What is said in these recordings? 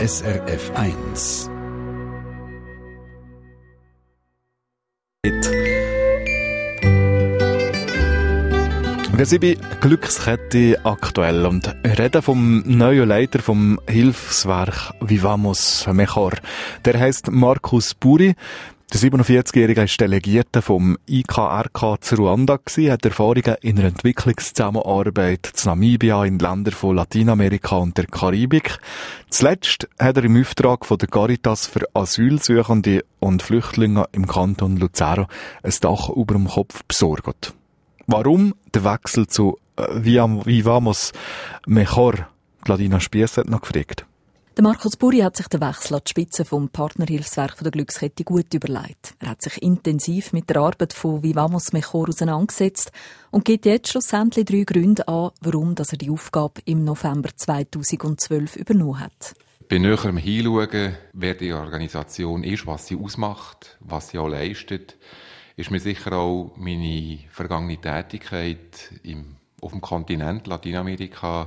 SRF 1. Wir sind bei Glückskette aktuell und reden vom neuen Leiter vom Hilfswerk Vivamos Mejor. Der heisst Markus Buri. Der 47-Jährige war Delegierter vom IKRK zu Ruanda, hat Erfahrungen in der Entwicklungszusammenarbeit zu Namibia, in Ländern von Lateinamerika und der Karibik. Zuletzt hat er im Auftrag von der Caritas für Asylsuchende und Flüchtlinge im Kanton Luzern ein Dach über dem Kopf besorgt. Warum der Wechsel zu Vivamos Mejor? Gladina Spiess hat noch gefragt. Der Markus Buri hat sich den Wechsel an die Spitze vom Partnerhilfswerk der Glückskette gut überlegt. Er hat sich intensiv mit der Arbeit von Vivamos Mejor auseinandergesetzt und gibt jetzt schlussendlich 3 Gründe an, warum er die Aufgabe im November 2012 übernommen hat. Bei näherem Hinschauen, wer die Organisation ist, was sie ausmacht, was sie auch leistet, ist mir sicher auch meine vergangene Tätigkeit auf dem Kontinent Lateinamerika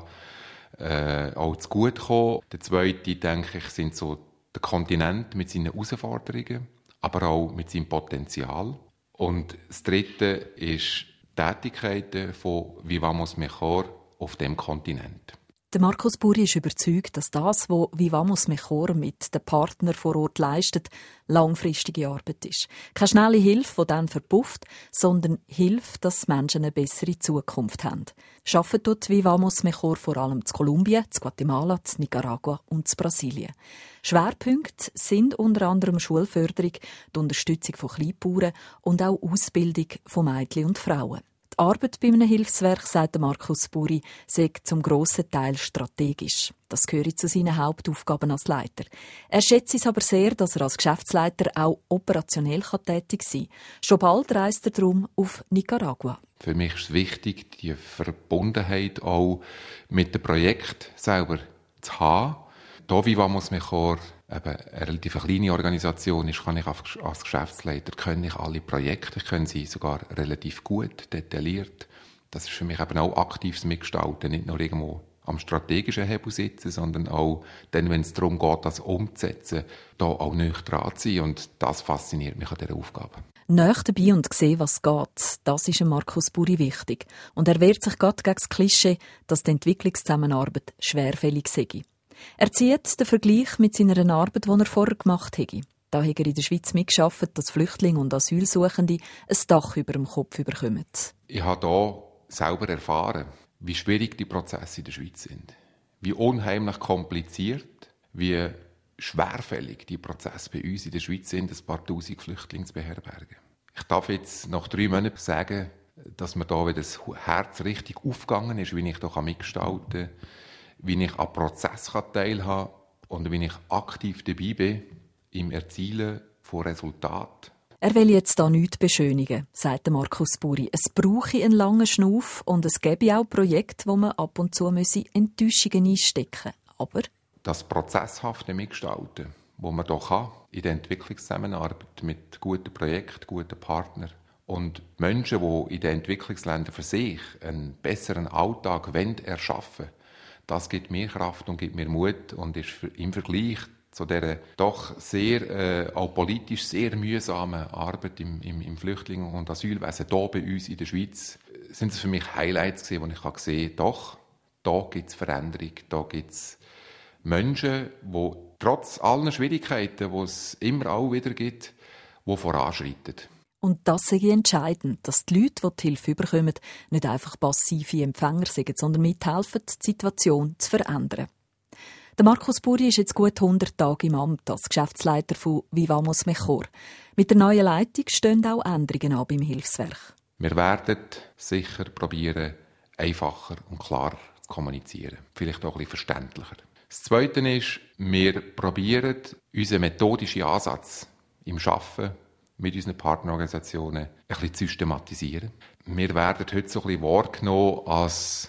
auch zu gut gekommen. Der zweite, denke ich, sind so der Kontinent mit seinen Herausforderungen, aber auch mit seinem Potenzial. Und das dritte ist Tätigkeiten von Vivamos Mejor auf dem Kontinent. Der Markus Buri ist überzeugt, dass das, was Vivamos Mejor mit den Partnern vor Ort leistet, langfristige Arbeit ist. Keine schnelle Hilfe, die dann verpufft, sondern Hilfe, dass Menschen eine bessere Zukunft haben. Arbeitet dort Vivamos Mejor vor allem in Kolumbien, in Guatemala, in Nicaragua und in Brasilien. Schwerpunkte sind unter anderem Schulförderung, die Unterstützung von Kleinbauern und auch Ausbildung von Mädchen und Frauen. Die Arbeit bei einem Hilfswerk, sagt Markus Buri, sei zum grossen Teil strategisch. Das gehört zu seinen Hauptaufgaben als Leiter. Er schätzt es aber sehr, dass er als Geschäftsleiter auch operationell tätig sein kann. Schon bald reist er darum auf Nicaragua. Für mich ist es wichtig, die Verbundenheit auch mit dem Projekt selber zu haben. Da Vivamos Mejor eine relativ kleine Organisation ist, kann ich als Geschäftsleiter alle Projekte, ich kenne sie sogar relativ gut, detailliert. Das ist für mich eben auch aktives Mitgestalten, nicht nur irgendwo am strategischen Hebel sitzen, sondern auch dann, wenn es darum geht, das umzusetzen, da auch näher dran zu sein. Und das fasziniert mich an dieser Aufgabe. Näher dabei und sehen, was geht, das ist Markus Buri wichtig. Und er wehrt sich gerade gegen das Klischee, dass die Entwicklungszusammenarbeit schwerfällig sei. Er zieht den Vergleich mit seiner Arbeit, die er vorher gemacht hat. Da hat er in der Schweiz mitgearbeitet, dass Flüchtlinge und Asylsuchende ein Dach über dem Kopf bekommen. Ich habe hier selber erfahren, wie schwierig die Prozesse in der Schweiz sind. Wie unheimlich kompliziert, wie schwerfällig die Prozesse bei uns in der Schweiz sind, ein paar tausend Flüchtlinge zu beherbergen. Ich darf jetzt nach 3 Monaten sagen, dass mir da wieder das Herz richtig aufgegangen ist, wie ich da mitgestalten kann, wie ich am Prozess teilhaben kann und wie ich aktiv dabei bin im Erzielen von Resultaten. Er will jetzt da nichts beschönigen, sagt Markus Buri. Es brauche einen langen Schnuff und es gäbe auch Projekte, wo man ab und zu Enttäuschungen einstecken müsse. Aber das prozesshafte Mitgestalten, das man hier kann, in der Entwicklungszusammenarbeit mit guten Projekten, guten Partnern und Menschen, die in den Entwicklungsländern für sich einen besseren Alltag erschaffen wollen, das gibt mir Kraft und gibt mir Mut und ist im Vergleich zu dieser doch sehr, auch politisch sehr mühsamen Arbeit im Flüchtling- und Asylwesen hier bei uns in der Schweiz, sind es für mich Highlights gewesen, wo ich gesehen habe, doch, da gibt es Veränderung, da gibt es Menschen, die trotz allen Schwierigkeiten, die es immer auch wieder gibt, die voranschreiten. Und das sei entscheidend, dass die Leute, die Hilfe bekommen, nicht einfach passive Empfänger sind, sondern mithelfen, die Situation zu verändern. Der Markus Buri ist jetzt gut 100 Tage im Amt als Geschäftsleiter von Vivamos Mejor. Mit der neuen Leitung stehen auch Änderungen an beim Hilfswerk. Wir werden sicher probieren, einfacher und klarer zu kommunizieren. Vielleicht auch ein bisschen verständlicher. Das Zweite ist, wir probieren, unseren methodischen Ansatz im Arbeiten mit unseren Partnerorganisationen ein bisschen zu systematisieren. Wir werden heute so ein bisschen wahrgenommen als,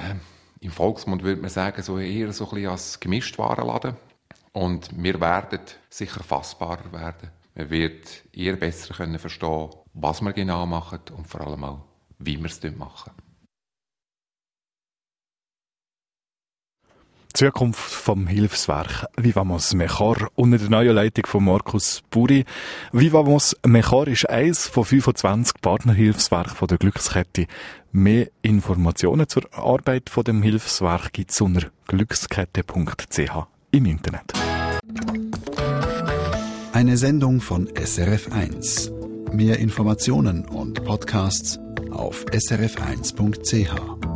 im Volksmund würde man sagen, so eher so ein bisschen als Gemischtwarenladen. Und wir werden sicher fassbarer werden. Man wird eher besser verstehen können, was wir genau machen und vor allem auch, wie wir es machen. Zukunft vom Hilfswerk Vivamos Mejor unter der neuen Leitung von Markus Buri. Vivamos Mejor ist eines von 25 Partnerhilfswerken der Glückskette. Mehr Informationen zur Arbeit von dem Hilfswerk gibt es unter glückskette.ch im Internet. Eine Sendung von SRF1. Mehr Informationen und Podcasts auf srf1.ch.